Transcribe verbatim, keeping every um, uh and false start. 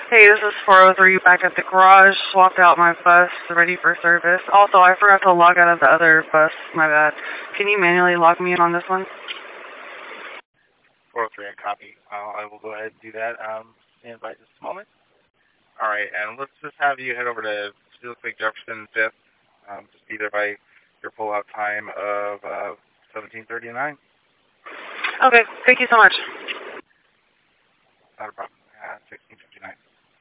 Hey, this is four oh three back at the garage. Swapped out my bus, ready for service. Also, I forgot to log out of the other bus. My bad. Can you manually log me in on this one? four oh three, I copy. Uh, I will go ahead and do that. Um, stand by just a moment. All right, and let's just have you head over to Steel Creek Jefferson fifth. Um, just be there by your pull-out time of uh, seventeen thirty-nine. Okay, thank you so much. Not a problem. Uh, sixteen fifty-nine.